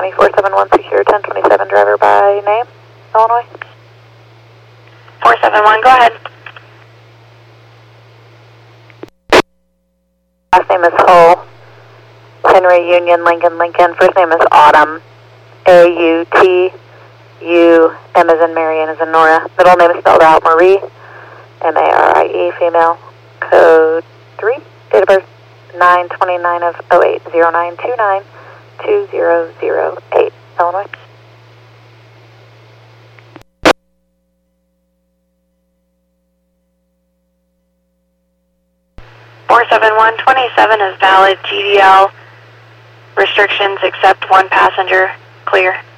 County 471 secure 1027 driver by name, Illinois. 471, go ahead. Last name is Hull. Henry, Union, Lincoln, Lincoln. First name is Autumn. A-U-T-U-M as in Mary, N as in Nora. Middle name is spelled out Marie. M-A-R-I-E, female. Code 3. Date of birth 9/29 of 08. 0929 2008. Illinois. .471 27 is valid. GDL restrictions except one passenger. Clear.